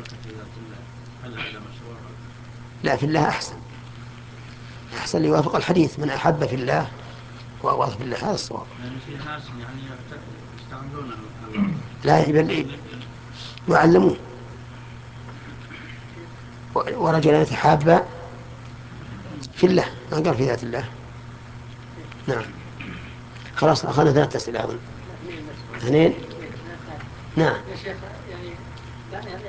هل هذا مشروع؟ لا، في الله أحسن، أحسن يوافق الحديث: من أحب في الله وأبغض في الله. هذا الصواب. يعني في ناس يعني يستعملون لا، بل يعلمون. ورجلان يتحابا في الله، ما قال في ذات الله. نعم. خلاص أخذنا 3 أسئلة أظن. اثنين. نعم. يا شيخ يعني